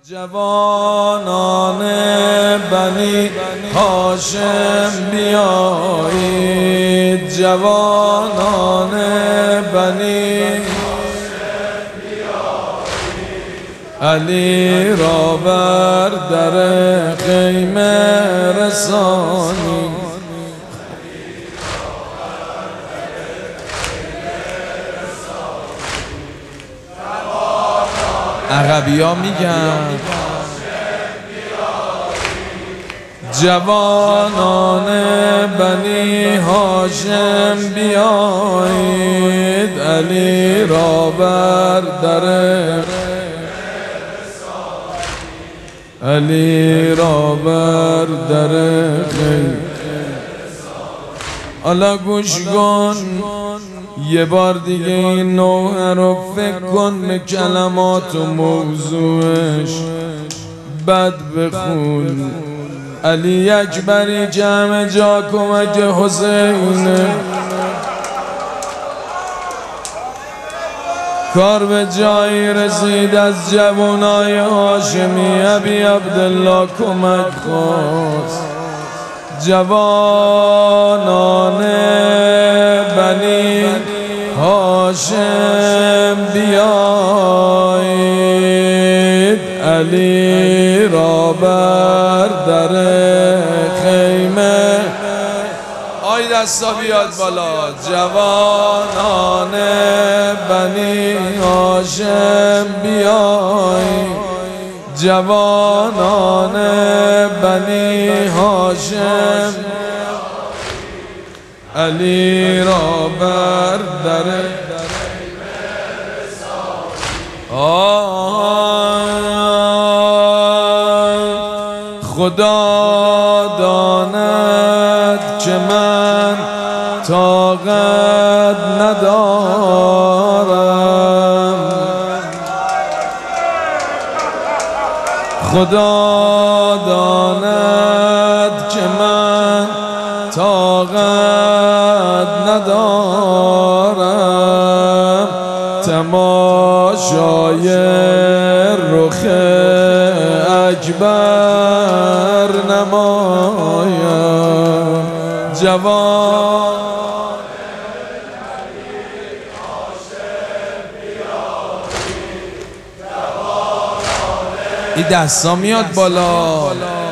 جوانان بنی هاشم بیایید، جوانان بنی هاشم بیایید، علی را بر در خیمه رسانید. عربی ها میگن جوانان بنی هاشم بیایید، علی را بر در علی را بر در خیمه. حالا گوش کن یه بار دیگه این نوحه رو فکر کن، به کلمات و موضوعش بد بخون. علی اکبری جمع جا کمک حسین، کار به جایی رسید از جوانای هاشمی. ابی عبدالله کمک خواست، جوانان بنی هاشم بیایید، علی را بر در خیمه. آی دستا بیاد بالا. جوانان بنی هاشم بیایید، جوانان بنی هاشم، علی را بر در خدا داند که من طاقت ندارم، خدا داند که من طاقت ندارم، تماشای رخ اکبر نمایم. جوان این دستا میاد بالا.